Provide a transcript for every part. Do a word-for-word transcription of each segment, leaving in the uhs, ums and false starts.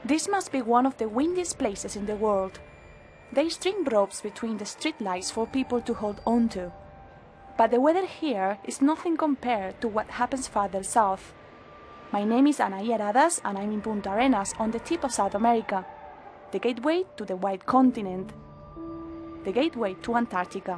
This must be one of the windiest places in the world. They string ropes between the streetlights for people to hold on to. But the weather here is nothing compared to what happens farther south. My name is Anaí Aradas and I'm in Punta Arenas on the tip of South America, the gateway to the White Continent, the gateway to Antarctica.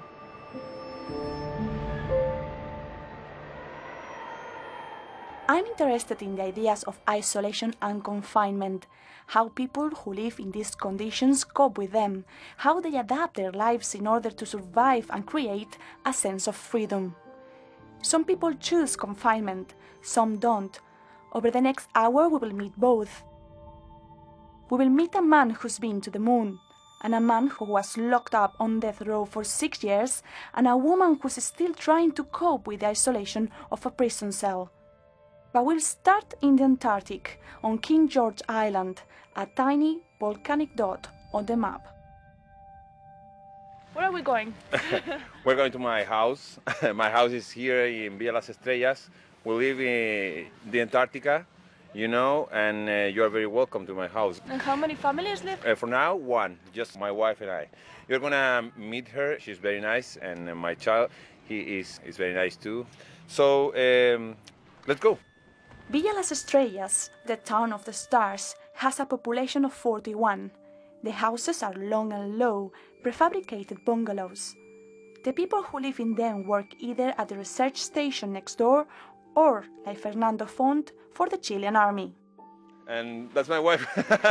I'm interested in the ideas of isolation and confinement, how people who live in these conditions cope with them, how they adapt their lives in order to survive and create a sense of freedom. Some people choose confinement, some don't. Over the next hour we will meet both. We will meet a man who's been to the moon, and a man who was locked up on death row for six years, and a woman who's still trying to cope with the isolation of a prison cell. But we'll start in the Antarctic, on King George Island, a tiny volcanic dot on the map. Where are we going? We're going to my house. My house is here in Villa Las Estrellas. We live in the Antarctica, you know, and uh, you are very welcome to my house. And how many families live? Uh, for now, one, just my wife and I. You're gonna meet her. She's very nice, and uh, my child, he is, is very nice too. So, um, let's go. Villa Las Estrellas, the town of the stars, has a population of forty-one. The houses are long and low, prefabricated bungalows. The people who live in them work either at the research station next door or, like Fernando Font, for the Chilean army. And that's my wife.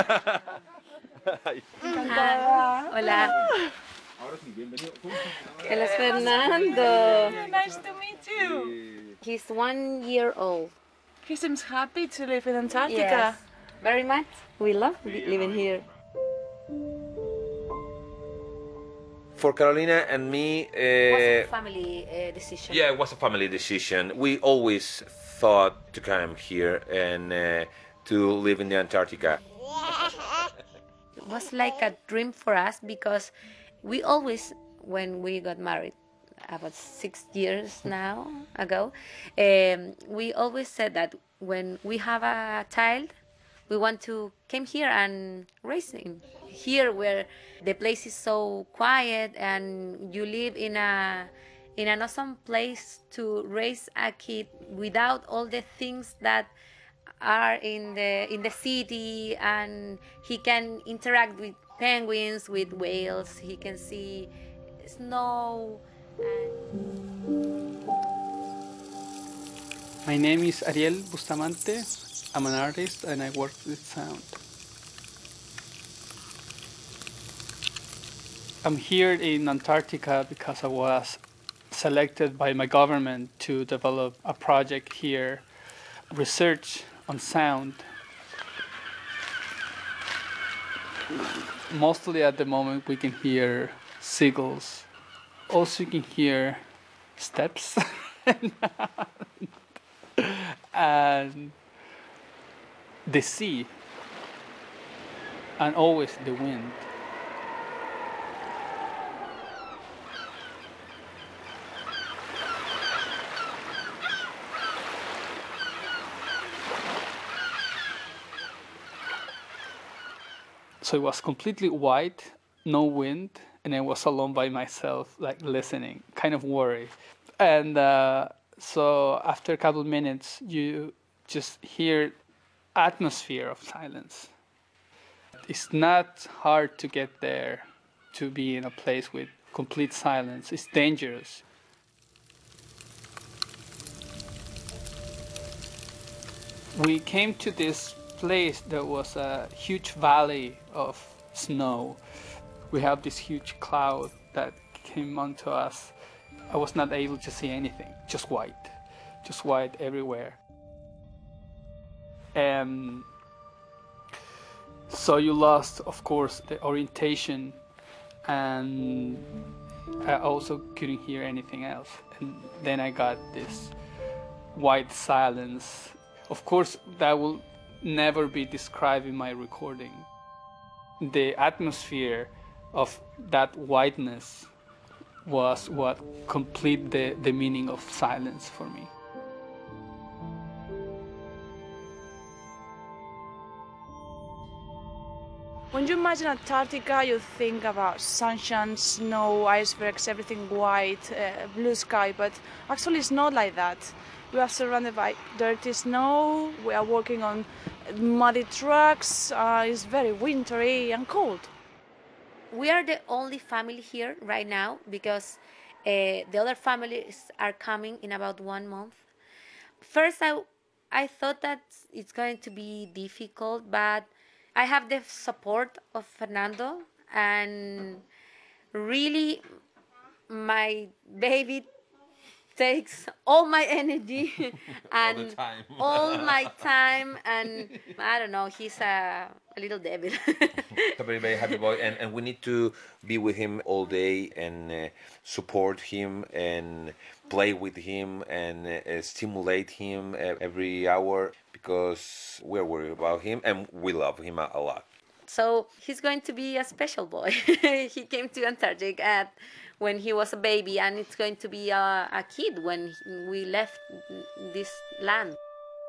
Hola. Él es Fernando. Nice to meet you. He's one year old. He seems happy to live in Antarctica. Yes, very much. We love living here. For Carolina and me, uh, Was it a family uh, decision? yeah, it was a family decision. We always thought to come here and uh, to live in the Antarctica. It was like a dream for us because we always, when we got married, about six years now ago, um, we always said that when we have a child, we want to come here and raise him. Here where the place is so quiet and you live in a in an awesome place to raise a kid without all the things that are in the in the city, and he can interact with penguins, with whales, he can see snow. My name is Ariel Bustamante. I'm an artist and I work with sound. I'm here in Antarctica because I was selected by my government to develop a project here, research on sound. Mostly at the moment we can hear seagulls. Also you can hear steps and the sea and always the wind. So it was completely white, no wind, and I was alone by myself, like listening, kind of worried. And uh, so after a couple of minutes, you just hear atmosphere of silence. It's not hard to get there, to be in a place with complete silence. It's dangerous. We came to this place that was a huge valley of snow. We have this huge cloud that came onto us. I was not able to see anything, just white, just white everywhere. And so you lost, of course, the orientation, and I also couldn't hear anything else. And then I got this white silence. Of course, that will never be described in my recording. The atmosphere of that whiteness was what complete the, the meaning of silence for me. When you imagine Antarctica, you think about sunshine, snow, icebergs, everything white, uh, blue sky, but actually it's not like that. We are surrounded by dirty snow, we are walking on muddy tracks, uh, it's very wintry and cold. We are the only family here right now because uh, the other families are coming in about one month. First, I, I thought that it's going to be difficult, but I have the support of Fernando, and really my baby takes all my energy and All the time. all my time, and I don't know, he's a, a little devil. He's a very, very happy boy, and, and we need to be with him all day and uh, support him and play with him and uh, stimulate him uh, every hour because we're worried about him and we love him a, a lot. So he's going to be a special boy. He came to Antarctica at, when he was a baby, and it's going to be a, a kid when we left this land.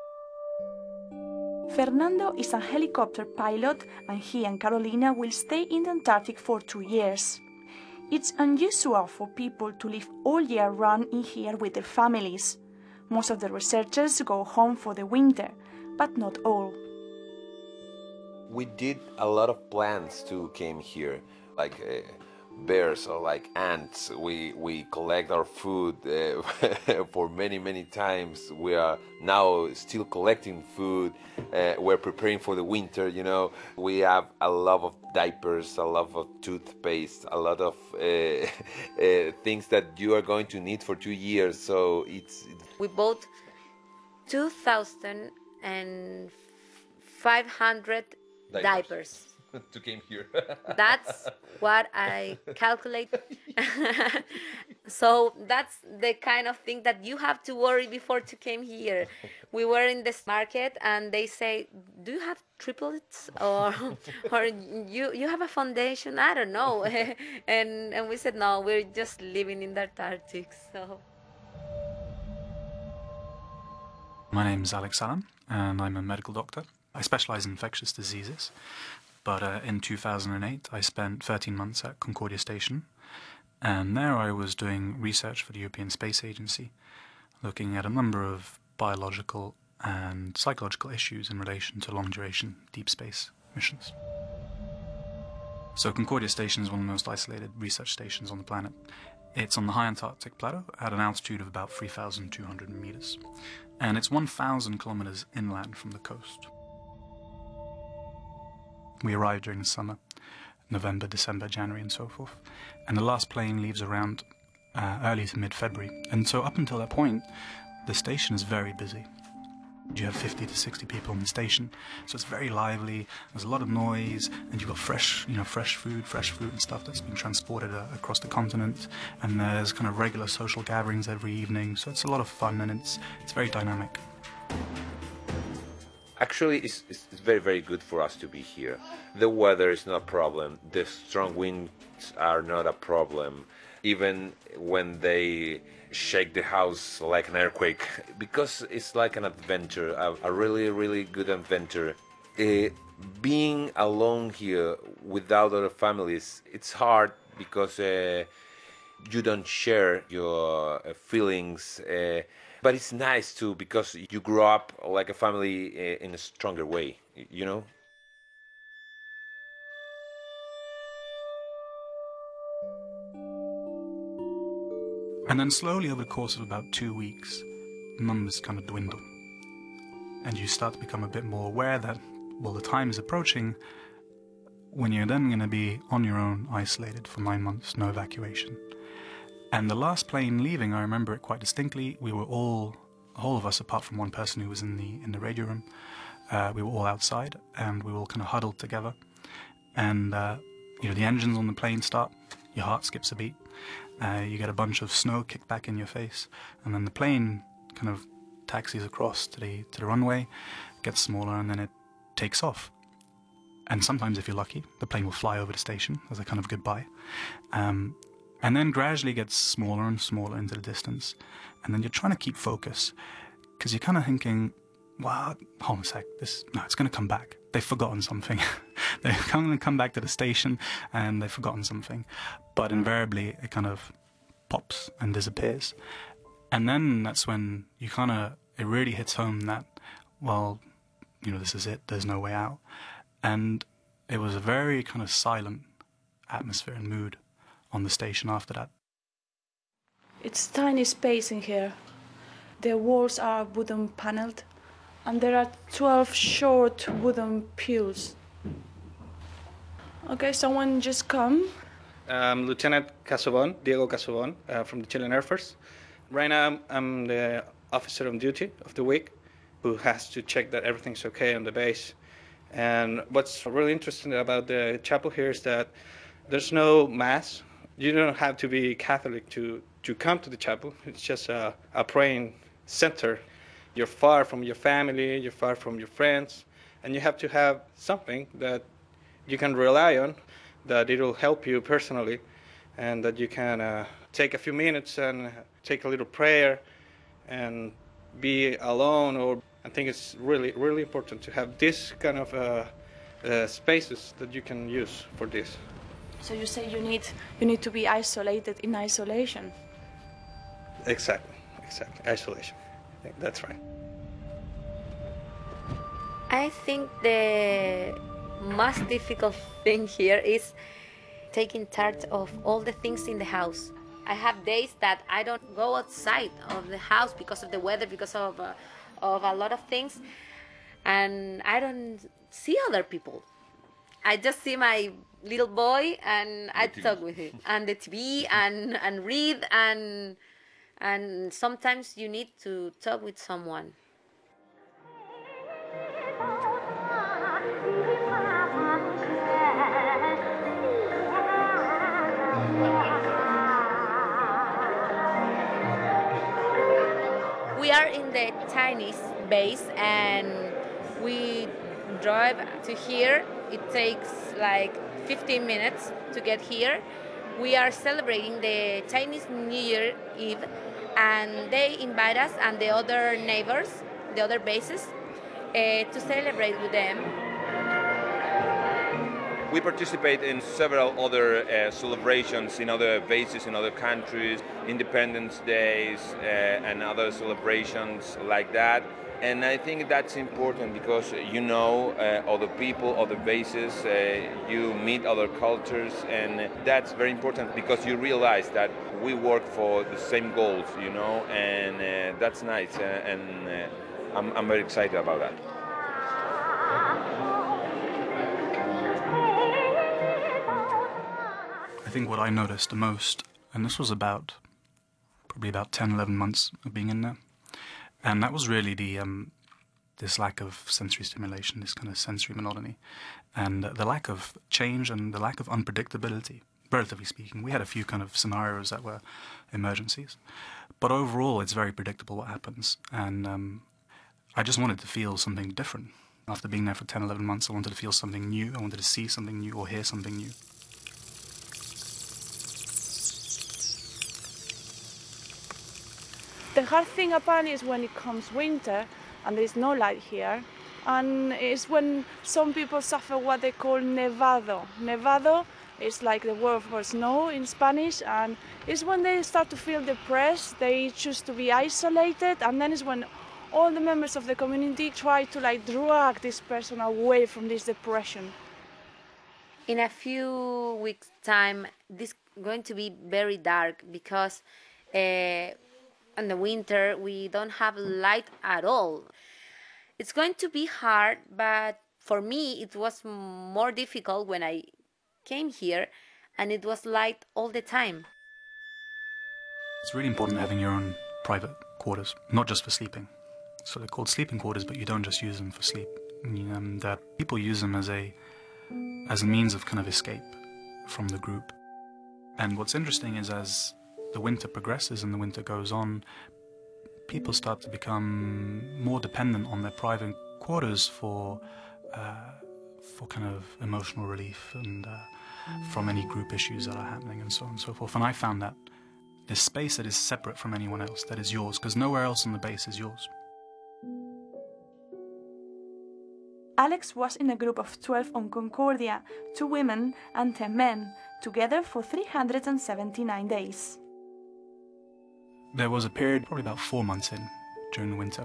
Fernando is a helicopter pilot, and he and Carolina will stay in the Antarctic for two years. It's unusual for people to live all year round in here with their families. Most of the researchers go home for the winter, but not all. We did a lot of plants to came here, like uh, bears or like ants. We we collect our food uh, for many many times. We are now still collecting food. Uh, we're preparing for the winter. You know, we have a lot of diapers, a lot of toothpaste, a lot of uh, uh, things that you are going to need for two years. So it's. it's We bought two thousand five hundred diapers. diapers. to came here. That's what I calculate. So that's the kind of thing that you have to worry before to came here. We were in this market and they say, "Do you have triplets or or you you have a foundation?" I don't know. and and we said, "No, we're just living in the Antarctic." So. My name's Alex Allen, and I'm a medical doctor. I specialize in infectious diseases, but uh, in two thousand eight I spent thirteen months at Concordia Station, and there I was doing research for the European Space Agency, looking at a number of biological and psychological issues in relation to long-duration deep space missions. So Concordia Station is one of the most isolated research stations on the planet. It's on the high Antarctic plateau at an altitude of about three thousand two hundred meters, and it's one thousand kilometers inland from the coast. We arrived during the summer, November, December, January and so forth, and the last plane leaves around uh, early to mid-February, and so up until that point the station is very busy. You have fifty to sixty people in the station, so it's very lively, there's a lot of noise, and you've got fresh, you know, fresh food, fresh fruit and stuff that's being transported uh, across the continent, and there's kind of regular social gatherings every evening, so it's a lot of fun and it's it's very dynamic. Actually, it's, it's very, very good for us to be here. The weather is not a problem. The strong winds are not a problem. Even when they shake the house like an earthquake, because it's like an adventure, a, a really, really good adventure. Uh, being alone here without other families, it's hard because uh, you don't share your uh, feelings. Uh, But it's nice too because you grow up like a family in a stronger way, you know? And then slowly over the course of about two weeks, numbers kind of dwindle. And you start to become a bit more aware that, well, the time is approaching when you're then going to be on your own, isolated for nine months, no evacuation. And the last plane leaving, I remember it quite distinctly. We were all, all of us, apart from one person who was in the in the radio room, uh, we were all outside, and we were all kind of huddled together. And uh, you know, the engines on the plane start, your heart skips a beat, uh, you get a bunch of snow kicked back in your face, and then the plane kind of taxis across to the to the runway, gets smaller, and then it takes off. And sometimes, if you're lucky, the plane will fly over the station as a kind of goodbye. Um, And then gradually gets smaller and smaller into the distance. And then you're trying to keep focus. Because you're kind of thinking, wow, hold on a sec, this, no, it's going to come back. They've forgotten something. they kind of come back to the station and they've forgotten something. But invariably, it kind of pops and disappears. And then that's when you kind of, it really hits home that, well, you know, this is it, there's no way out. And it was a very kind of silent atmosphere and mood on the station after that. It's tiny space in here. The walls are wooden paneled, and there are twelve short wooden pews. Okay, someone just come. I'm Lieutenant Casobon, Diego Casobon, uh, from the Chilean Air Force. Right now, I'm the officer on duty of the week who has to check that everything's okay on the base. And what's really interesting about the chapel here is that there's no mass. You don't have to be Catholic to, to come to the chapel. It's just a, a praying center. You're far from your family, you're far from your friends, and you have to have something that you can rely on, that it will help you personally, and that you can uh, take a few minutes and take a little prayer and be alone. Or I think it's really, really important to have this kind of uh, uh, spaces that you can use for this. So you say you need you need to be isolated in isolation. Exactly, exactly. Isolation. I think that's right. I think the most difficult thing here is taking charge of all the things in the house. I have days that I don't go outside of the house because of the weather, because of uh, of a lot of things, and I don't see other people. I just see my little boy and I talk with him, and the T V, and and read, and and sometimes you need to talk with someone. We are in the Chinese base and we drive to here. It takes like fifteen minutes to get here. We are celebrating the Chinese New Year Eve, and they invite us and the other neighbors, the other bases, uh, to celebrate with them. We participate in several other uh, celebrations in other bases in other countries, Independence Days uh, and other celebrations like that. And I think that's important because you know uh, other people, other bases, uh, you meet other cultures, and that's very important because you realize that we work for the same goals, you know, and uh, that's nice, uh, and uh, I'm, I'm very excited about that. I think what I noticed the most, and this was about, probably about ten, eleven months of being in there, and that was really the um, this lack of sensory stimulation, this kind of sensory monotony, and uh, the lack of change and the lack of unpredictability, relatively speaking. We had a few kind of scenarios that were emergencies, but overall it's very predictable what happens, and um, I just wanted to feel something different. After being there for ten, eleven months, I wanted to feel something new, I wanted to see something new or hear something new. The hard thing apparently is when it comes winter and there is no light here, and it's when some people suffer what they call nevado. Nevado is like the word for snow in Spanish, and it's when they start to feel depressed, they choose to be isolated, and then it's when all the members of the community try to like drag this person away from this depression. In a few weeks' time, this is going to be very dark because uh, in the winter we don't have light at all. It's going to be hard, but for me it was more difficult when I came here and it was light all the time. It's really important having your own private quarters, not just for sleeping. So they're called sleeping quarters, but you don't just use them for sleep. Um, that people use them as a as a means of kind of escape from the group. And what's interesting is as the winter progresses and the winter goes on, people start to become more dependent on their private quarters for uh, for kind of emotional relief and uh, from any group issues that are happening and so on and so forth. And I found that this space that is separate from anyone else, that is yours, because nowhere else on the base is yours. Alex was in a group of twelve on Concordia, two women and ten men, together for three hundred seventy-nine days. There was a period, probably about four months in, during the winter,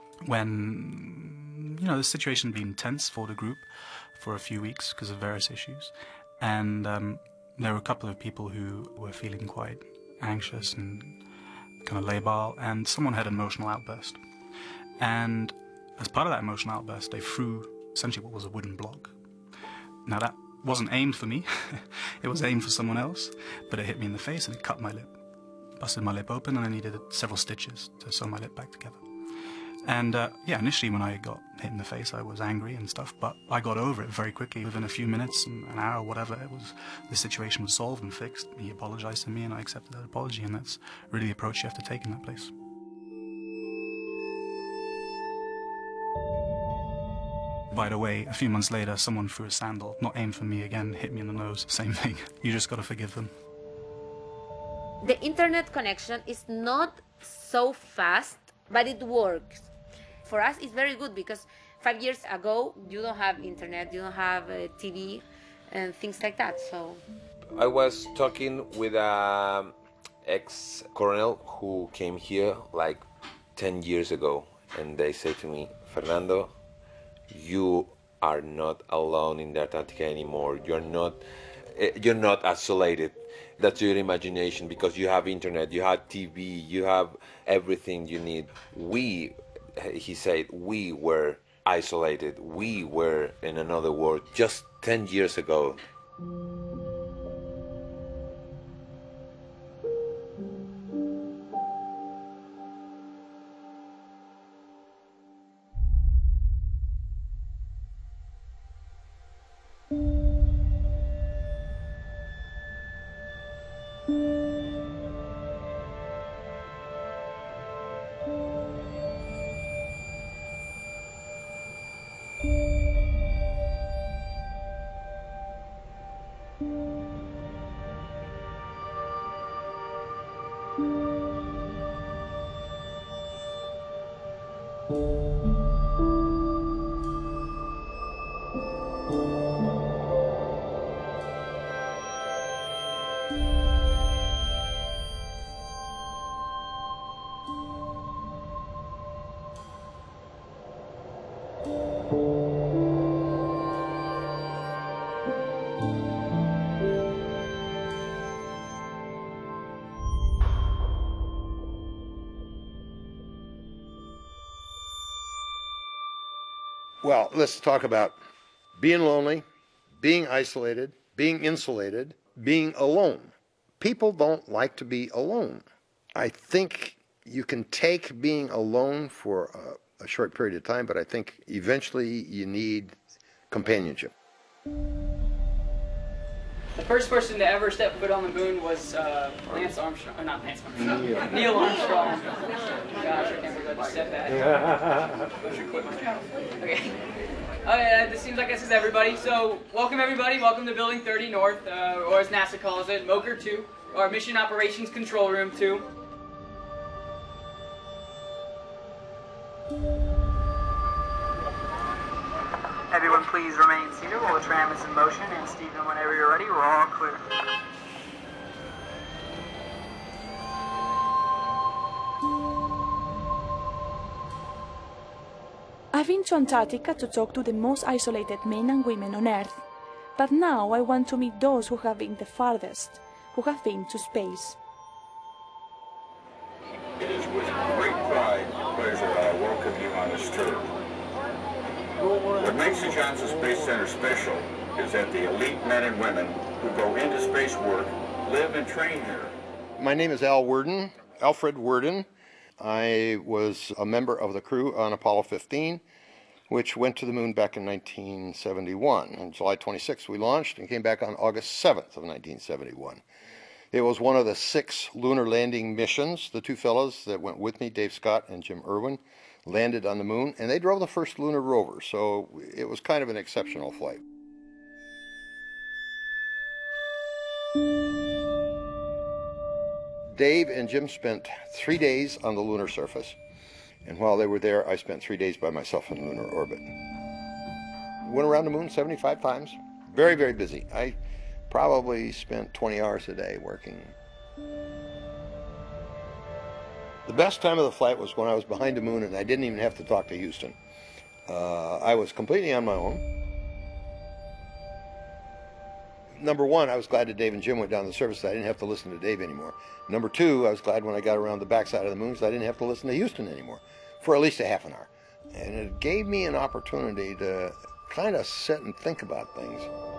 when, you know, the situation had been tense for the group for a few weeks because of various issues. And um, there were a couple of people who were feeling quite anxious and kind of labile, and someone had an emotional outburst. And as part of that emotional outburst, they threw essentially what was a wooden block. Now that wasn't aimed for me, it was aimed for someone else, but it hit me in the face and it cut my lip. Busted my lip open and I needed several stitches to sew my lip back together. And uh, yeah, initially when I got hit in the face, I was angry and stuff, but I got over it very quickly. Within a few minutes, an hour, whatever, it was, the situation was solved and fixed. He apologized to me and I accepted that apology, and that's really the approach you have to take in that place. By the way, a few months later, someone threw a sandal, not aimed for me again, hit me in the nose, same thing. You just gotta forgive them. The internet connection is not so fast, but it works. For us, it's very good because five years ago, you don't have internet, you don't have uh, T V and things like that, so... I was talking with an ex-colonel who came here like ten years ago, and they say to me, Fernando, you are not alone in the Antarctica anymore. You're not, you're not isolated. That's your imagination, because you have internet, you have T V, you have everything you need. We, he said, we were isolated. We were in another world just ten years ago. Well, let's talk about being lonely, being isolated, being insulated, being alone. People don't like to be alone. I think you can take being alone for a, a short period of time, but I think eventually you need companionship. The first person to ever step foot on the moon was uh, Lance Armstrong, or not Lance Armstrong, Neil, Neil Armstrong. Gosh, I can't believe I just said that. I should quit my job. Okay. Okay, this seems like this is everybody. So, welcome everybody. Welcome to Building thirty North, uh, or as NASA calls it, M O C R two, or Mission Operations Control Room two. Everyone please remain seated while the tram is in motion, and Stephen, whenever you're ready, we're all clear. I've been to Antarctica to talk to the most isolated men and women on Earth, but now I want to meet those who have been the farthest, who have been to space. It is with great pride and pleasure I welcome you on this tour. What makes the Johnson Space Center special is that the elite men and women who go into space work live and train here. My name is Al Worden, Alfred Worden. I was a member of the crew on Apollo fifteen, which went to the moon back in nineteen seventy-one. On July twenty-sixth, we launched and came back on August seventh of nineteen seventy-one. It was one of the six lunar landing missions. The two fellows that went with me, Dave Scott and Jim Irwin, landed on the moon, and they drove the first lunar rover, so it was kind of an exceptional flight. Dave and Jim spent three days on the lunar surface, and while they were there, I spent three days by myself in lunar orbit. Went around the moon seventy-five times. Very, very busy. I probably spent twenty hours a day working. The best time of the flight was when I was behind the moon and I didn't even have to talk to Houston. Uh, I was completely on my own. Number one, I was glad that Dave and Jim went down the surface so I didn't have to listen to Dave anymore. Number two, I was glad when I got around the backside of the moon so I didn't have to listen to Houston anymore for at least a half an hour. And it gave me an opportunity to kind of sit and think about things.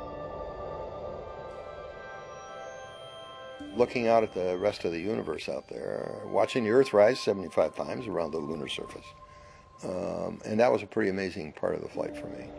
Looking out at the rest of the universe out there, watching the Earth rise seventy-five times around the lunar surface. Um, and that was a pretty amazing part of the flight for me.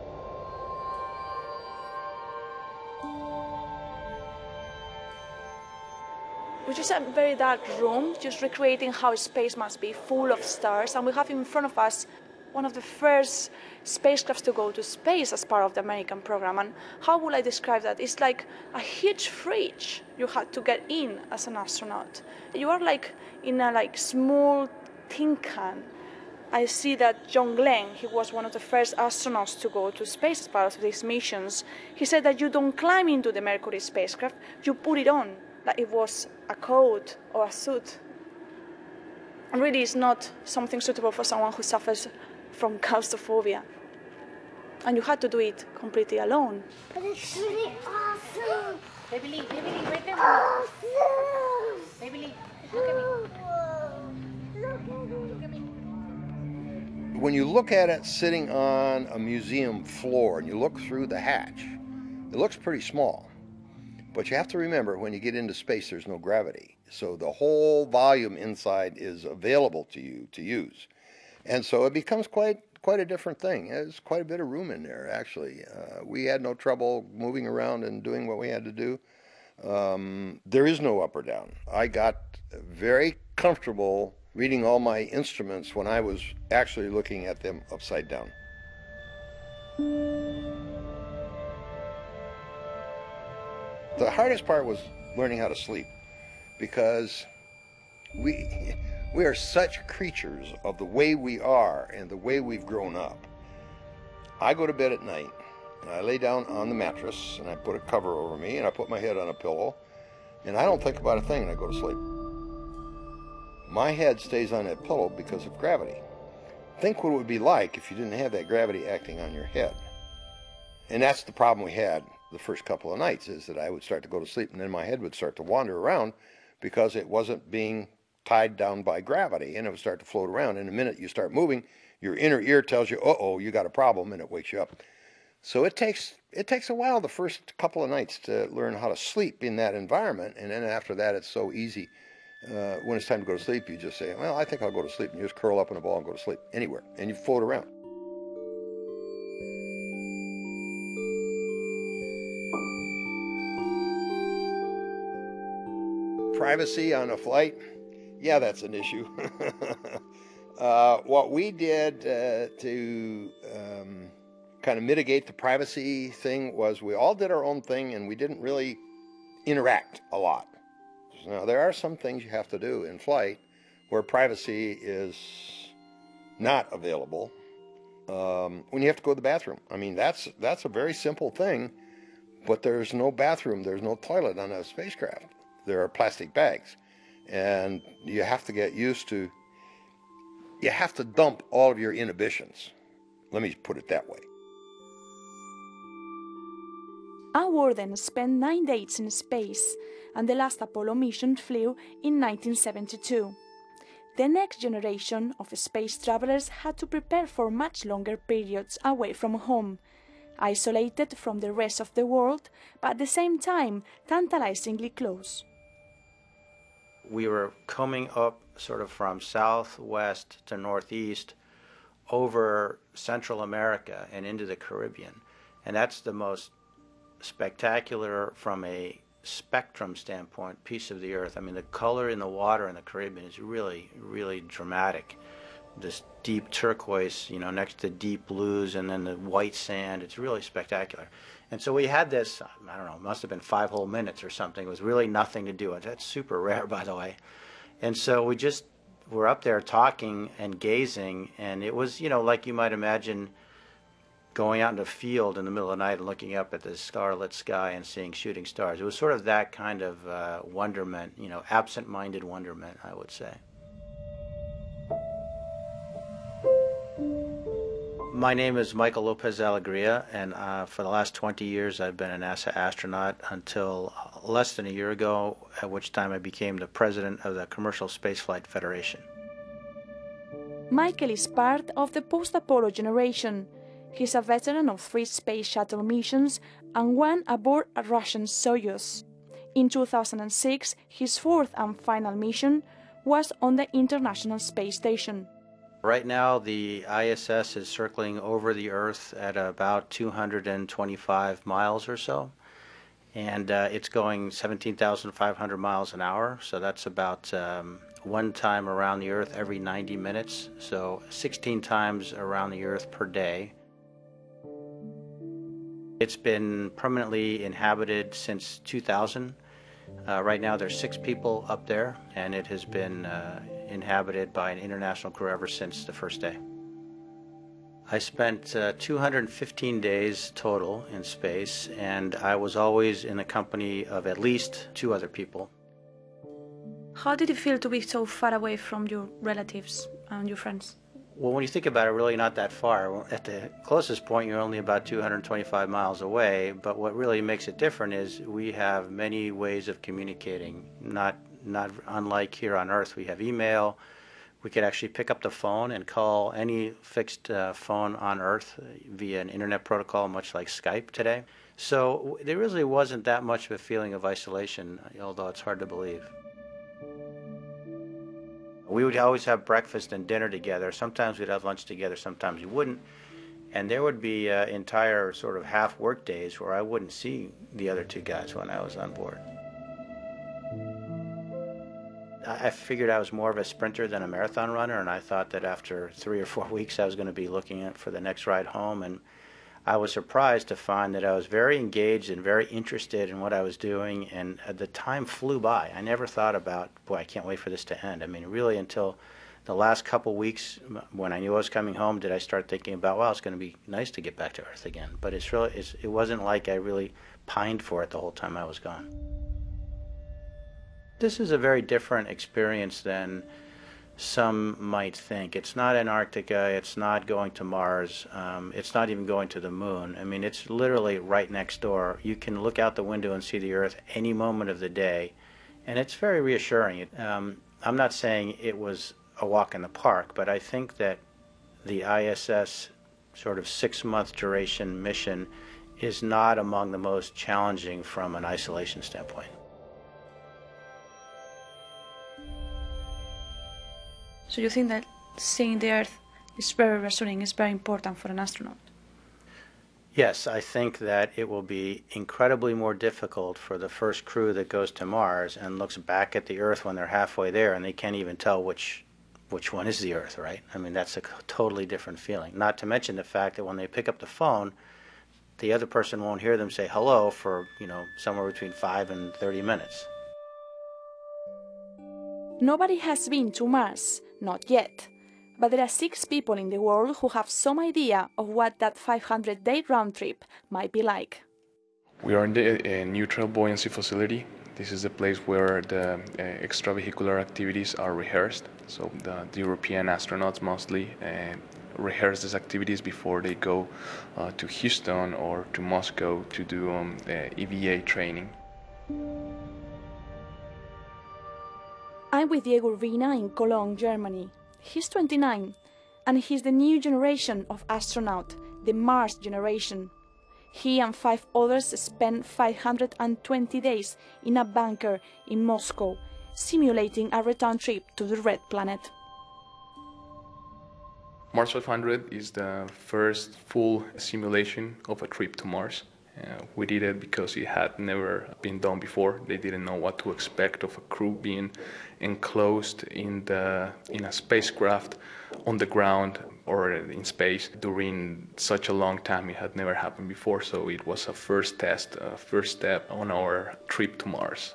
Which is a very dark room, just recreating how space must be, full of stars. And we have in front of us one of the first spacecrafts to go to space as part of the American program. And how would I describe that? It's like a huge fridge you had to get in as an astronaut. You are like in a like small tin can. I see that John Glenn, he was one of the first astronauts to go to space as part of these missions. He said that you don't climb into the Mercury spacecraft, you put it on, like it was a coat or a suit. And really, it's not something suitable for someone who suffers from claustrophobia. And you had to do it completely alone. But it's really awesome. Baby Lee, Baby Lee, right there. Awesome. Baby Lee, look at me. Look at me. Look at me. When you look at it sitting on a museum floor and you look through the hatch, it looks pretty small. But you have to remember, when you get into space, there's no gravity. So the whole volume inside is available to you to use. And so it becomes quite quite a different thing. There's quite a bit of room in there, actually. Uh, we had no trouble moving around and doing what we had to do. Um, there is no up or down. I got very comfortable reading all my instruments when I was actually looking at them upside down. The hardest part was learning how to sleep, because we we are such creatures of the way we are and the way we've grown up. I go to bed at night, and I lay down on the mattress, and I put a cover over me, and I put my head on a pillow, and I don't think about a thing, and I go to sleep. My head stays on that pillow because of gravity. Think what it would be like if you didn't have that gravity acting on your head. And that's the problem we had the first couple of nights, is that I would start to go to sleep and then my head would start to wander around because it wasn't being tied down by gravity, and it would start to float around. And the minute you start moving, your inner ear tells you, uh-oh, you got a problem, and it wakes you up. So it takes it takes a while the first couple of nights to learn how to sleep in that environment, and then after that it's so easy. Uh, when it's time to go to sleep, you just say, well, I think I'll go to sleep, and you just curl up in a ball and go to sleep anywhere, and you float around. Privacy on a flight, yeah, that's an issue. uh, what we did uh, to um, kind of mitigate the privacy thing was we all did our own thing, and we didn't really interact a lot. Now, there are some things you have to do in flight where privacy is not available. Um, when you have to go to the bathroom, I mean, that's that's a very simple thing, but there's no bathroom, there's no toilet on a spacecraft. There are plastic bags, and you have to get used to, you have to dump all of your inhibitions. Let me put it that way. Al Worden spent nine days in space, and the last Apollo mission flew in nineteen seventy-two. The next generation of space travelers had to prepare for much longer periods away from home, isolated from the rest of the world, but at the same time tantalizingly close. We were coming up sort of from southwest to northeast over Central America and into the Caribbean. And that's the most spectacular, from a spectrum standpoint, piece of the Earth. I mean, the color in the water in the Caribbean is really, really dramatic. This deep turquoise, you know, next to deep blues, and then the white sand. It's really spectacular. And so we had this, I don't know, it must have been five whole minutes or something. It was really nothing to do. That's super rare, by the way. And so we just were up there talking and gazing, and it was, you know, like you might imagine going out in the field in the middle of the night and looking up at the starlit sky and seeing shooting stars. It was sort of that kind of uh, wonderment, you know, absent-minded wonderment, I would say. My name is Michael Lopez Alegria, and uh, for the last twenty years I've been a NASA astronaut until less than a year ago, at which time I became the president of the Commercial Spaceflight Federation. Michael is part of the post-Apollo generation. He's a veteran of three space shuttle missions and one aboard a Russian Soyuz. In two thousand six, his fourth and final mission was on the International Space Station. Right now, the I S S is circling over the Earth at about two hundred twenty-five miles or so, and uh, it's going seventeen thousand five hundred miles an hour, so that's about um, one time around the Earth every ninety minutes, so sixteen times around the Earth per day. It's been permanently inhabited since two thousand. Uh, right now there's six people up there, and it has been uh, inhabited by an international crew ever since the first day. I spent uh, two hundred fifteen days total in space, and I was always in the company of at least two other people. How did it feel to be so far away from your relatives and your friends? Well, when you think about it, really not that far. At the closest point, you're only about two hundred twenty-five miles away, but what really makes it different is we have many ways of communicating. Not, not unlike here on Earth, we have email. We could actually pick up the phone and call any fixed uh, phone on Earth via an internet protocol, much like Skype today. So there really wasn't that much of a feeling of isolation, although it's hard to believe. We would always have breakfast and dinner together. Sometimes we'd have lunch together, sometimes we wouldn't. And there would be uh, entire sort of half work days where I wouldn't see the other two guys when I was on board. I figured I was more of a sprinter than a marathon runner, and I thought that after three or four weeks I was going to be looking at for the next ride home. And I was surprised to find that I was very engaged and very interested in what I was doing, and the time flew by. I never thought about, boy, I can't wait for this to end. I mean, really until the last couple weeks when I knew I was coming home did I start thinking about, well, it's going to be nice to get back to Earth again. But it's really, it's, it wasn't like I really pined for it the whole time I was gone. This is a very different experience than some might think. It's not Antarctica, it's not going to Mars, um, it's not even going to the moon. I mean, it's literally right next door. You can look out the window and see the Earth any moment of the day, and it's very reassuring. Um, I'm not saying it was a walk in the park, but I think that the I S S sort of six-month duration mission is not among the most challenging from an isolation standpoint. So you think that seeing the Earth is very reassuring, is very important for an astronaut? Yes, I think that it will be incredibly more difficult for the first crew that goes to Mars and looks back at the Earth when they're halfway there and they can't even tell which which one is the Earth, right? I mean, that's a totally different feeling. Not to mention the fact that when they pick up the phone, the other person won't hear them say hello for, you know, somewhere between five and thirty minutes. Nobody has been to Mars, not yet. But there are six people in the world who have some idea of what that five hundred day round trip might be like. We are in the uh, neutral buoyancy facility. This is the place where the uh, extravehicular activities are rehearsed. So the, the European astronauts mostly uh, rehearse these activities before they go uh, to Houston or to Moscow to do um, uh, E V A training. I'm with Diego Urbina in Cologne, Germany. He's twenty-nine, and he's the new generation of astronaut, the Mars generation. He and five others spent five hundred twenty days in a bunker in Moscow, simulating a return trip to the Red Planet. Mars five hundred is the first full simulation of a trip to Mars. Uh, we did it because it had never been done before. They didn't know what to expect of a crew being enclosed in the in a spacecraft on the ground or in space during such a long time. It had never happened before, so it was a first test, a first step on our trip to Mars.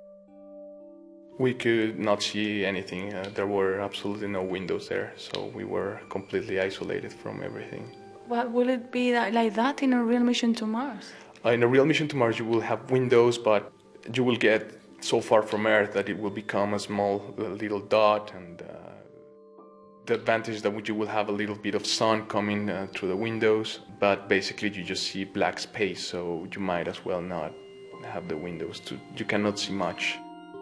We could not see anything. Uh, there were absolutely no windows there, so we were completely isolated from everything. What will it be like that in a real mission to Mars? Uh, in a real mission to Mars, you will have windows, but you will get so far from Earth that it will become a small uh, little dot, and uh, the advantage is that you will have a little bit of sun coming uh, through the windows, but basically you just see black space, so you might as well not have the windows. To, you cannot see much.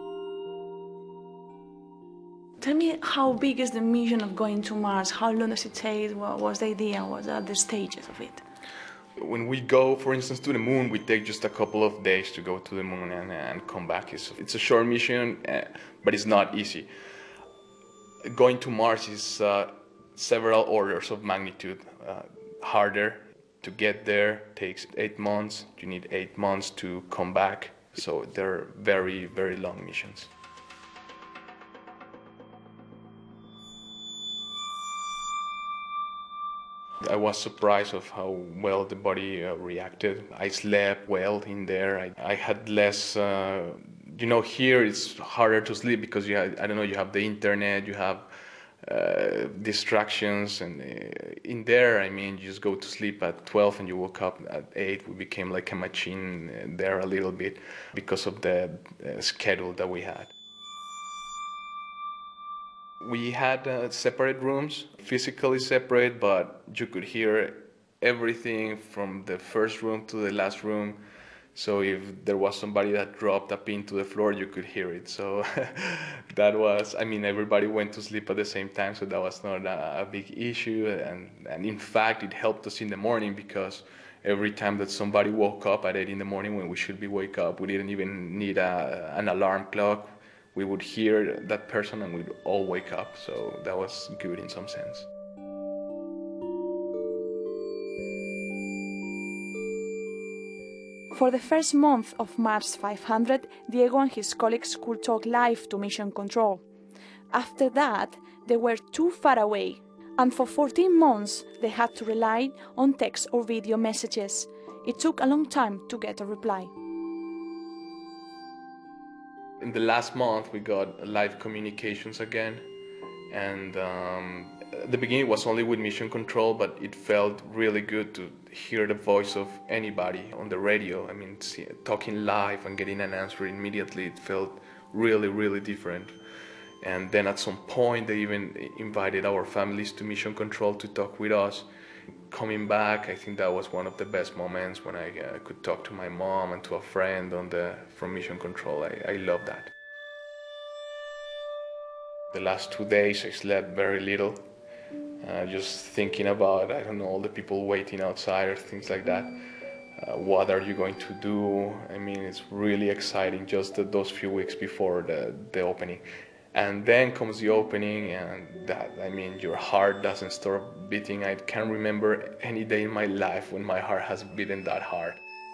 Tell me, how big is the mission of going to Mars? How long does it take? What was the idea? What are the stages of it? When we go, for instance, to the moon, we take just a couple of days to go to the moon and, and come back. It's, it's a short mission, uh, but it's not easy. Going to Mars is uh, several orders of magnitude uh, harder. To get there takes eight months. You need eight months to come back. So they're very, very long missions. I was surprised of how well the body uh, reacted. I slept well in there. I, I had less, uh, you know, here it's harder to sleep because you have, I don't know, you have the internet, you have uh, distractions, and uh, in there, I mean, you just go to sleep at twelve and you woke up at eight. We became like a machine there a little bit because of the uh, schedule that we had. We had uh, separate rooms, physically separate, but you could hear everything from the first room to the last room. So if there was somebody that dropped a pin to the floor, you could hear it. So that was, I mean, everybody went to sleep at the same time, so that was not a, a big issue. And, and in fact, it helped us in the morning because every time that somebody woke up at eight in the morning when we should be wake up, we didn't even need a, an alarm clock. We would hear that person and we'd all wake up, so that was good in some sense. For the first month of Mars five hundred, Diego and his colleagues could talk live to Mission Control. After that, they were too far away, and for fourteen months they had to rely on text or video messages. It took a long time to get a reply. In the last month, we got live communications again, and um, at the beginning it was only with Mission Control, but it felt really good to hear the voice of anybody on the radio. I mean, see, talking live and getting an answer immediately, it felt really, really different. And then at some point, they even invited our families to Mission Control to talk with us. Coming back, I think that was one of the best moments when I uh, could talk to my mom and to a friend on the from Mission Control. I, I love that. The last two days I slept very little, uh, just thinking about, I don't know, all the people waiting outside or things like that. Uh, what are you going to do? I mean, it's really exciting just the, those few weeks before the, the opening. And then comes the opening, and that, I mean, your heart doesn't stop beating. I can't remember any day in my life when my heart has beaten that hard.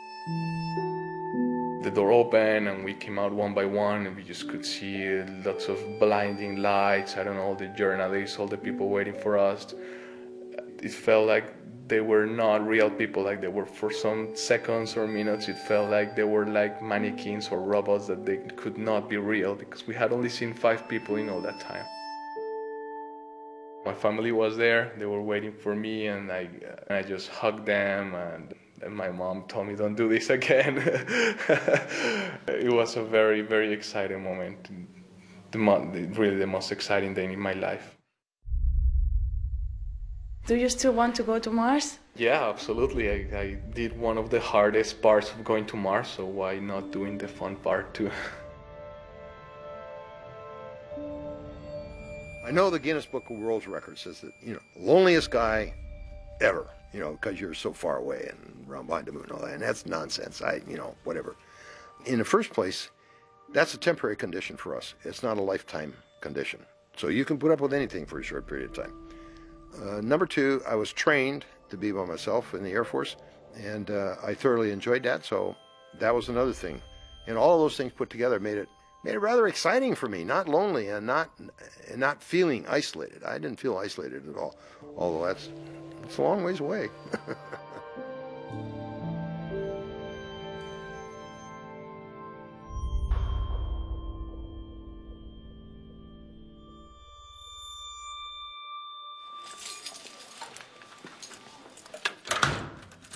The door opened, and we came out one by one, and we just could see lots of blinding lights. I don't know, all the journalists, all the people waiting for us. It felt like they were not real people, like they were for some seconds or minutes. It felt like they were like mannequins or robots, that they could not be real because we had only seen five people in all that time. My family was there, they were waiting for me, and I, and I just hugged them, and, and my mom told me, don't do this again. It was a very, very exciting moment. The mo- really the most exciting day in my life. Do you still want to go to Mars? Yeah, absolutely. I, I did one of the hardest parts of going to Mars, so why not doing the fun part too? I know the Guinness Book of World Records says that, you know, loneliest guy ever, you know, because you're so far away and around behind the moon and all that, and that's nonsense. I, you know, whatever. In the first place, that's a temporary condition for us. It's not a lifetime condition. So you can put up with anything for a short period of time. Uh, number two, I was trained to be by myself in the Air Force, and uh, I thoroughly enjoyed that, so that was another thing. And all of those things put together made it made it rather exciting for me, not lonely and not and not feeling isolated. I didn't feel isolated at all, although that's, that's a long ways away.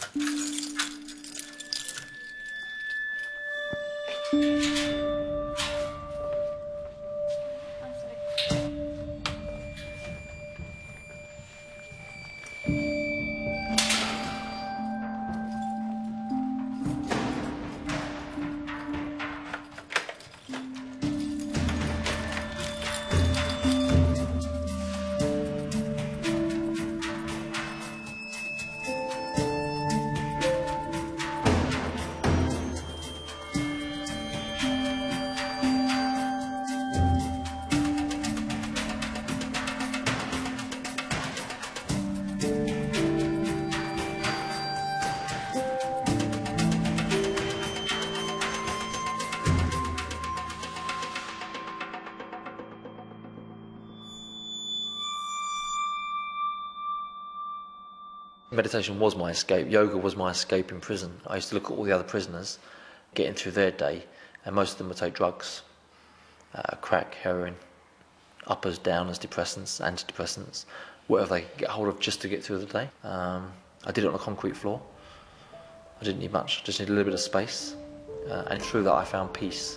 Meditation was my escape. Yoga was my escape in prison. I used to look at all the other prisoners getting through their day, and most of them would take drugs, uh, crack, heroin, uppers, downers, depressants, antidepressants, whatever they could get hold of just to get through the day. Um, I did it on a concrete floor. I didn't need much, just needed a little bit of space, uh, and through that I found peace.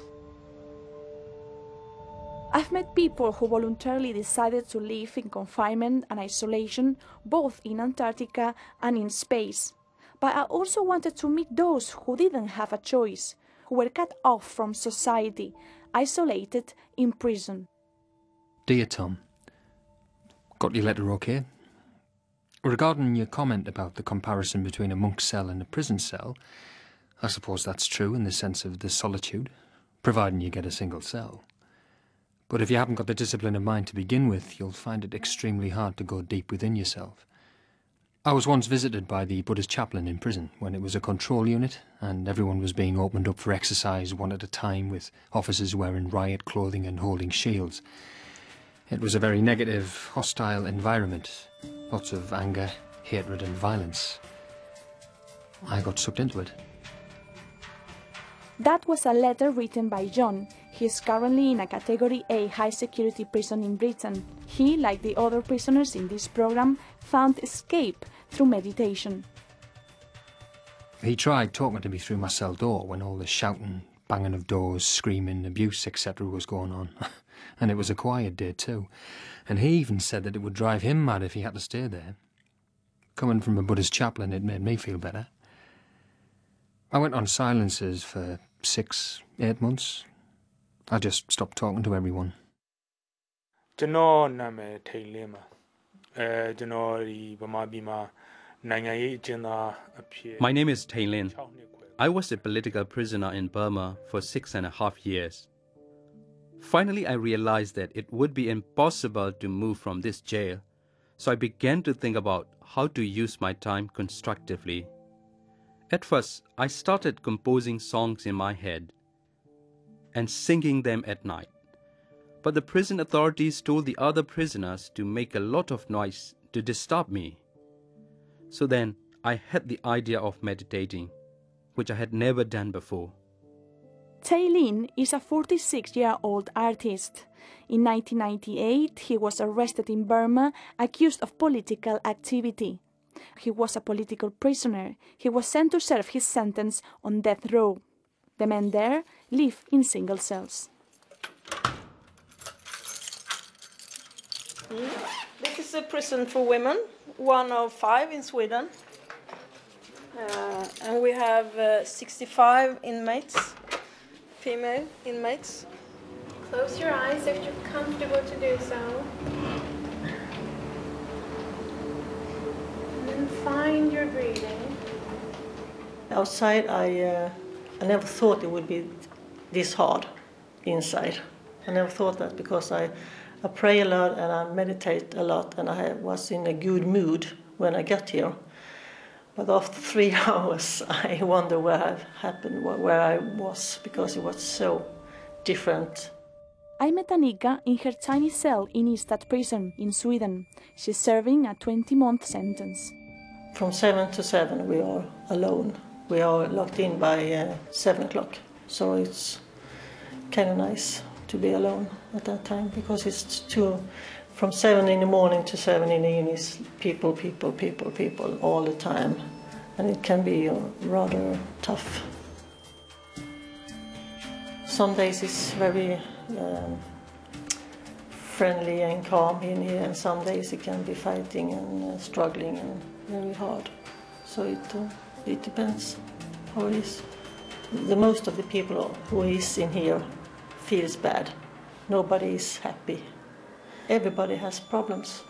I've met people who voluntarily decided to live in confinement and isolation, both in Antarctica and in space. But I also wanted to meet those who didn't have a choice, who were cut off from society, isolated in prison. Dear Tom, got your letter okay? Regarding your comment about the comparison between a monk's cell and a prison cell, I suppose that's true in the sense of the solitude, providing you get a single cell. But if you haven't got the discipline of mind to begin with, you'll find it extremely hard to go deep within yourself. I was once visited by the Buddhist chaplain in prison when it was a control unit and everyone was being opened up for exercise one at a time, with officers wearing riot clothing and holding shields. It was a very negative, hostile environment. Lots of anger, hatred and violence. I got sucked into it. That was a letter written by John. He is currently in a Category A high-security prison in Britain. He, like the other prisoners in this program, found escape through meditation. He tried talking to me through my cell door when all the shouting, banging of doors, screaming, abuse, et cetera was going on. And it was a quiet day too. And he even said that it would drive him mad if he had to stay there. Coming from a Buddhist chaplain, it made me feel better. I went on silences for six, eight months. I just stopped talking to everyone. My name is Tay Lin. I was a political prisoner in Burma for six and a half years. Finally, I realized that it would be impossible to move from this jail, so I began to think about how to use my time constructively. At first, I started composing songs in my head and singing them at night. But the prison authorities told the other prisoners to make a lot of noise to disturb me. So then, I had the idea of meditating, which I had never done before. Tay Lin is a forty-six-year-old artist. In nineteen ninety-eight, he was arrested in Burma, accused of political activity. He was a political prisoner. He was sent to serve his sentence on death row. The men there live in single cells. This is a prison for women, one of five in Sweden. Uh, and we have uh, sixty-five inmates, female inmates. Close your eyes if you're comfortable to do so. And then find your breathing. Outside, I, uh, I never thought it would be this hard inside. I never thought that because I, I pray a lot and I meditate a lot and I was in a good mood when I got here. But after three hours, I wonder where I happened, where I was, because it was so different. I met Annika in her tiny cell in Ystad prison in Sweden. She's serving a twenty-month sentence. From seven to seven, we are alone. We are locked in by uh, seven o'clock. So it's kind of nice to be alone at that time, because it's too, from seven in the morning to seven in the evening, is people, people, people, people all the time. and it can be uh, rather tough. Some days it's very um, friendly and calm in here, and some days it can be fighting and uh, struggling and very hard. So it, uh, it depends how it is. The most of the people who is in here feels bad. Nobody is happy. Everybody has problems.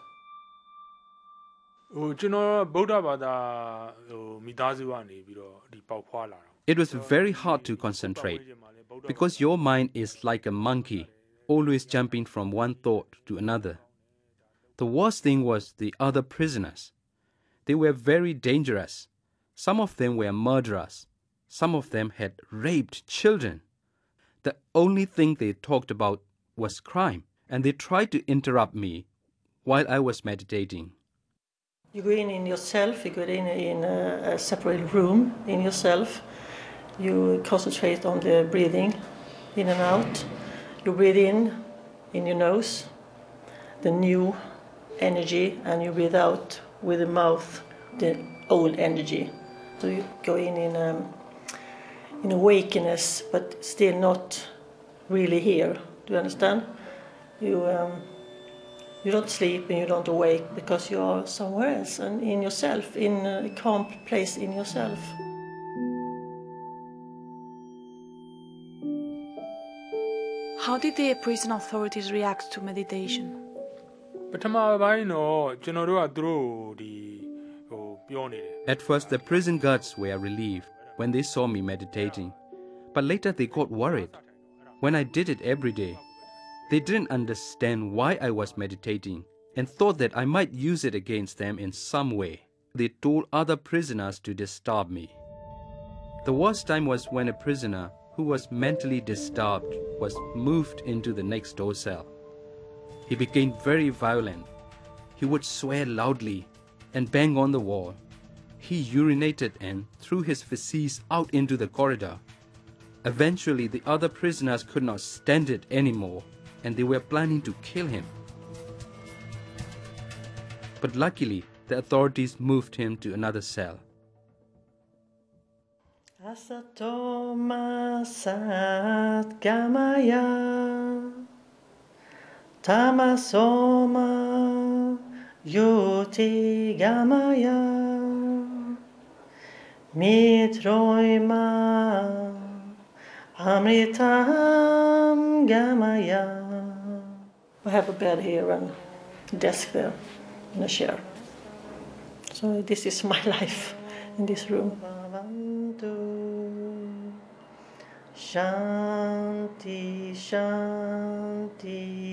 It was very hard to concentrate because your mind is like a monkey, always jumping from one thought to another. The worst thing was the other prisoners. They were very dangerous. Some of them were murderers. Some of them had raped children. The only thing they talked about was crime, and they tried to interrupt me while I was meditating. You go in in yourself, you go in in a, a separate room in yourself. You concentrate on the breathing in and out. You breathe in in your nose, the new energy, and you breathe out with the mouth, the old energy. So you go in in a, in awakeness, but still not really here. Do you understand? You um, you don't sleep and you don't awake because you are somewhere else and in yourself, in a calm place in yourself. How did the prison authorities react to meditation? At first, the prison guards were relieved when they saw me meditating, but later they got worried. When I did it every day, they didn't understand why I was meditating and thought that I might use it against them in some way. They told other prisoners to disturb me. The worst time was when a prisoner who was mentally disturbed was moved into the next door cell. He became very violent. He would swear loudly and bang on the wall. He urinated and threw his feces out into the corridor. Eventually, the other prisoners could not stand it anymore, and they were planning to kill him. But luckily, the authorities moved him to another cell. Asatoma sat gamaya tamasoma yuti gamaya mitroima amritam gamaya. I have a bed here and a desk there and a chair. So this is my life in this room. Shanti, Shanti,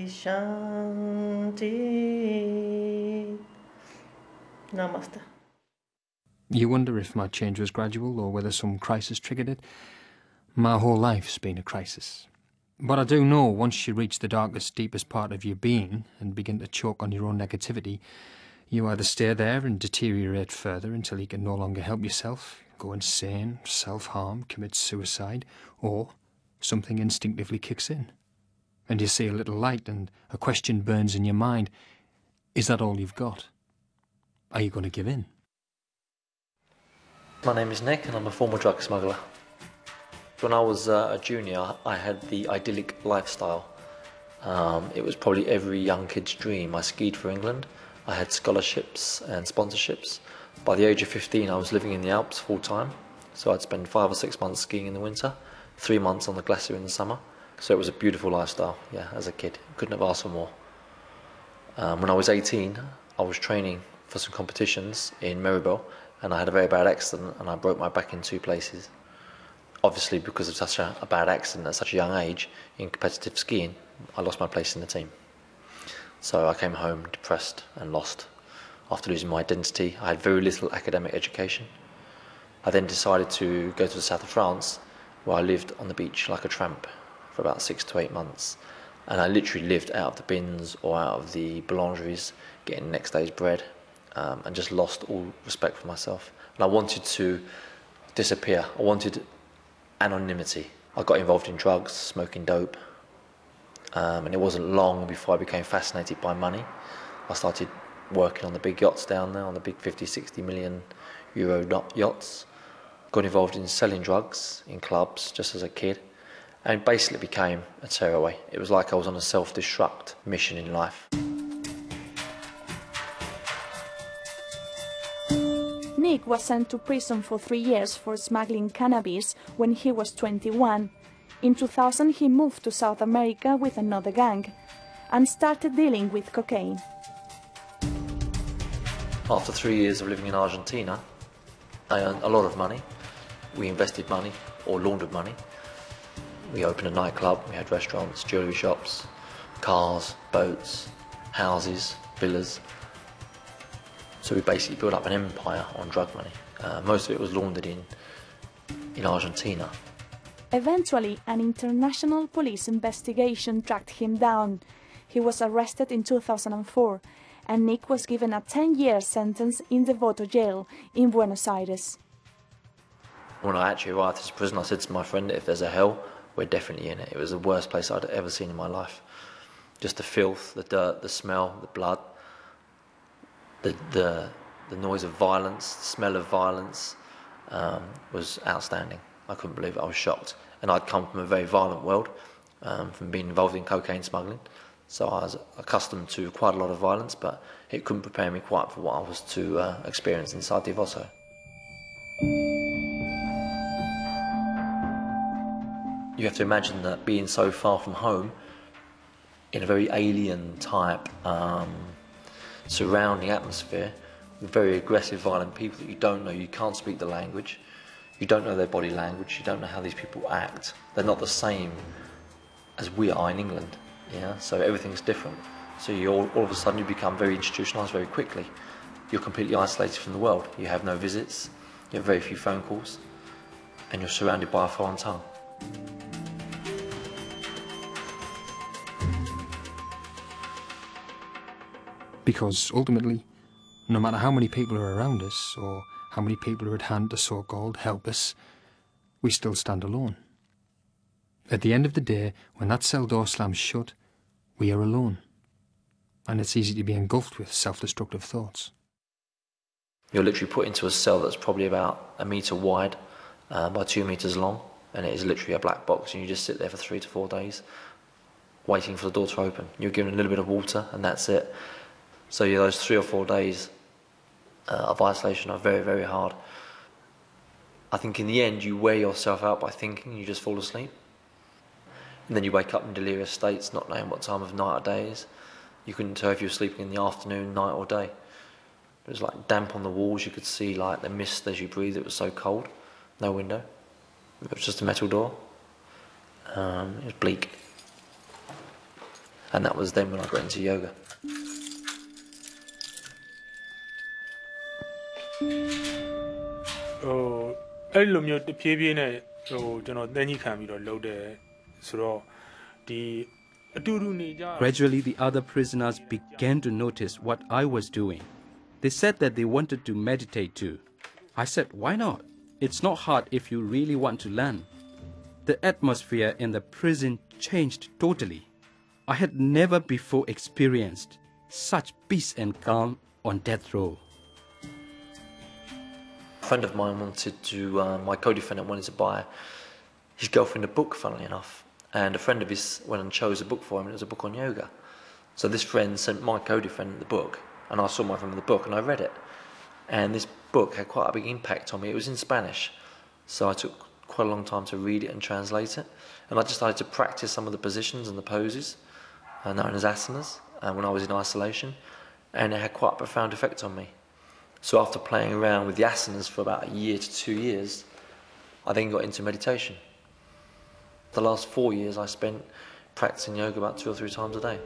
Shanti. Namaste. You wonder if my change was gradual or whether some crisis triggered it. My whole life's been a crisis. But I do know once you reach the darkest, deepest part of your being and begin to choke on your own negativity, you either stay there and deteriorate further until you can no longer help yourself, go insane, self-harm, commit suicide, or something instinctively kicks in. And you see a little light and a question burns in your mind. Is that all you've got? Are you going to give in? My name is Nick and I'm a former drug smuggler. When I was uh, a junior, I had the idyllic lifestyle. Um, it was probably every young kid's dream. I skied for England. I had scholarships and sponsorships. By the age of fifteen, I was living in the Alps full time. So I'd spend five or six months skiing in the winter, three months on the glacier in the summer. So it was a beautiful lifestyle, yeah, as a kid. Couldn't have asked for more. Um, when I was eighteen, I was training for some competitions in Maribel, and I had a very bad accident and I broke my back in two places. Obviously, because of such a, a bad accident at such a young age in competitive skiing, I lost my place in the team. So I came home depressed and lost. After losing my identity, I had very little academic education. I then decided to go to the south of France, where I lived on the beach like a tramp for about six to eight months. And I literally lived out of the bins or out of the boulangeries, getting next day's bread, um, and just lost all respect for myself. And I wanted to disappear. I wanted anonymity. I got involved in drugs, smoking dope, um, and it wasn't long before I became fascinated by money. I started working on the big yachts down there, on the big fifty, sixty million euro yachts. Got involved in selling drugs in clubs just as a kid, and basically became a tearaway. It was like I was on a self-destruct mission in life. Nick was sent to prison for three years for smuggling cannabis when he was twenty-one. In two thousand, he moved to South America with another gang and started dealing with cocaine. After three years of living in Argentina, I earned a lot of money. We invested money, or laundered money. We opened a nightclub, we had restaurants, jewellery shops, cars, boats, houses, villas. So we basically built up an empire on drug money. Uh, most of it was laundered in, in Argentina. Eventually, an international police investigation tracked him down. He was arrested in two thousand four, and Nick was given a ten-year sentence in Devoto jail in Buenos Aires. When I actually arrived at this prison, I said to my friend, if there's a hell, we're definitely in it. It was the worst place I'd ever seen in my life. Just the filth, the dirt, the smell, the blood, the, the, the noise of violence, the smell of violence um, was outstanding. I couldn't believe it, I was shocked. And I'd come from a very violent world, um, from being involved in cocaine smuggling. So I was accustomed to quite a lot of violence, but it couldn't prepare me quite for what I was to uh, experience inside Devoto. You have to imagine that being so far from home, in a very alien type um, surrounding atmosphere, with very aggressive, violent people that you don't know, you can't speak the language, you don't know their body language, you don't know how these people act. They're not the same as we are in England, yeah? So everything's different. So you all, all of a sudden you become very institutionalised very quickly. You're completely isolated from the world. You have no visits, you have very few phone calls, and you're surrounded by a foreign tongue. Because ultimately, no matter how many people are around us, or how many people are at hand to so-called help us, we still stand alone. At the end of the day, when that cell door slams shut, we are alone. And it's easy to be engulfed with self-destructive thoughts. You're literally put into a cell that's probably about a metre wide uh, by two metres long, and it is literally a black box, and you just sit there for three to four days waiting for the door to open. You're given a little bit of water, and that's it. So yeah, those three or four days uh, of isolation are very, very hard. I think in the end you wear yourself out by thinking, you just fall asleep. And then you wake up in delirious states, not knowing what time of night or day is. You couldn't tell if you were sleeping in the afternoon, night or day. It was like damp on the walls, you could see like the mist as you breathe, it was so cold. No window, it was just a metal door. Um, it was bleak. And that was then when I got into yoga. Oh, I love you. The baby and oh, you know, then you can be the loader. So, the Gradually, the other prisoners began to notice what I was doing. They said that they wanted to meditate too. I said, why not? It's not hard if you really want to learn. The atmosphere in the prison changed totally. I had never before experienced such peace and calm on death row. A friend of mine wanted to, uh, my co-defendant wanted to buy his girlfriend a book, funnily enough. And a friend of his went and chose a book for him, and it was a book on yoga. So this friend sent my co-defendant the book, and I saw my friend with the book, and I read it. And this book had quite a big impact on me. It was in Spanish, so I took quite a long time to read it and translate it. And I just started to practice some of the positions and the poses, uh, known as asanas, uh, when I was in isolation, and it had quite a profound effect on me. So after playing around with the asanas for about a year to two years, I then got into meditation. The last four years I spent practicing yoga about two or three times a day.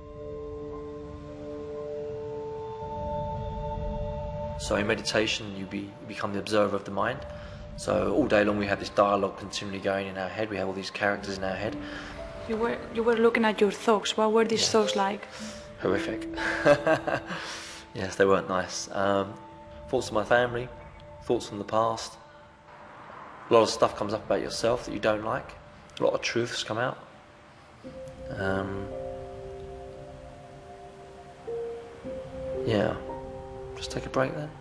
So in meditation you, be, you become the observer of the mind. So all day long we have this dialogue continually going in our head. We have all these characters in our head. You were, you were looking at your thoughts. What were these yeah. thoughts like? Horrific. Yes, they weren't nice. Um, thoughts of my family, thoughts from the past. A lot of stuff comes up about yourself that you don't like. A lot of truths come out. Um, yeah, just take a break then.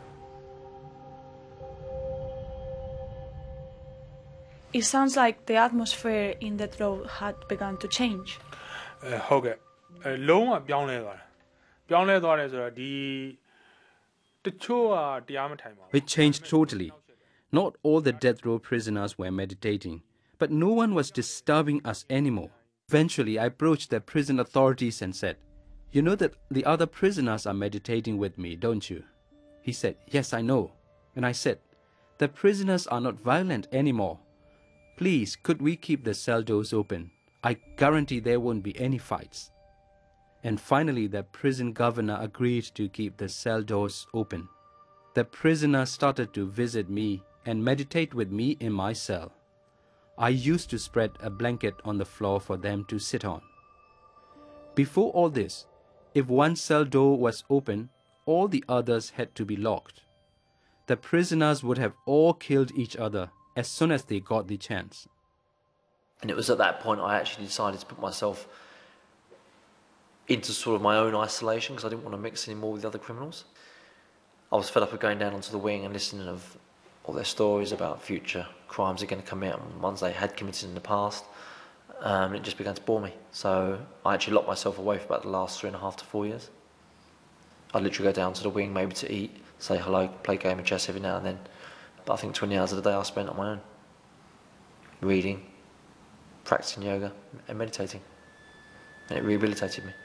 It sounds like the atmosphere in death row had begun to change. အဲဟုတ်ကဲ့အဲလုံးဝပြောင်းလဲသွားတယ်ပြောင်းလဲသွားတယ်ဆိုတော့ဒီတချို့ကတရားမထိုင်ပါဘူး It changed totally. Not all the death row prisoners were meditating, but no one was disturbing us anymore. Eventually, I approached the prison authorities and said, "You know that the other prisoners are meditating with me, don't you?" He said, "Yes, I know." And I said, "The prisoners are not violent anymore. Please, could we keep the cell doors open? I guarantee there won't be any fights." And finally, the prison governor agreed to keep the cell doors open. The prisoners started to visit me and meditate with me in my cell. I used to spread a blanket on the floor for them to sit on. Before all this, if one cell door was open, all the others had to be locked. The prisoners would have all killed each other as soon as they got the chance. And it was at that point I actually decided to put myself into sort of my own isolation because I didn't want to mix anymore with the other criminals. I was fed up of going down onto the wing and listening of all their stories about future crimes they're going to commit and ones they had committed in the past. Um, it just began to bore me. So I actually locked myself away for about the last three and a half to four years. I'd literally go down to the wing maybe to eat, say hello, play a game of chess every now and then. But I think twenty hours of the day I spent on my own. Reading, practicing yoga and meditating. And it rehabilitated me.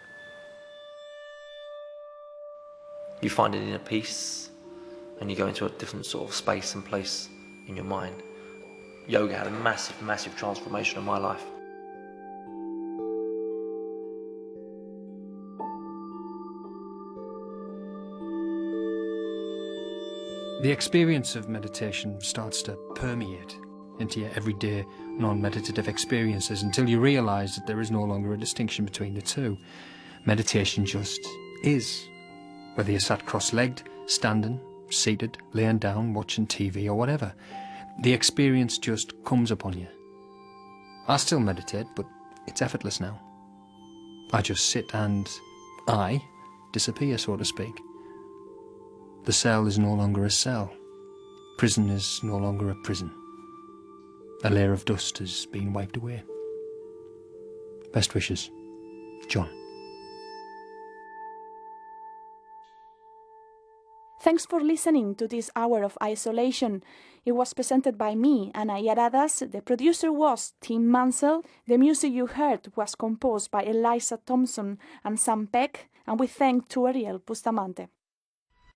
You find an inner peace and you go into a different sort of space and place in your mind. Yoga had a massive, massive transformation in my life. The experience of meditation starts to permeate into your everyday non-meditative experiences until you realise that there is no longer a distinction between the two. Meditation just is. Whether you're sat cross-legged, standing, seated, laying down, watching T V or whatever, the experience just comes upon you. I still meditate, but it's effortless now. I just sit and I disappear, so to speak. The cell is no longer a cell. Prison is no longer a prison. A layer of dust has been wiped away. Best wishes, John. Thanks for listening to this hour of isolation. It was presented by me, Ana Yaradas. The producer was Tim Mansell. The music you heard was composed by Eliza Thompson and Sam Peck. And we thank to Ariel Bustamante.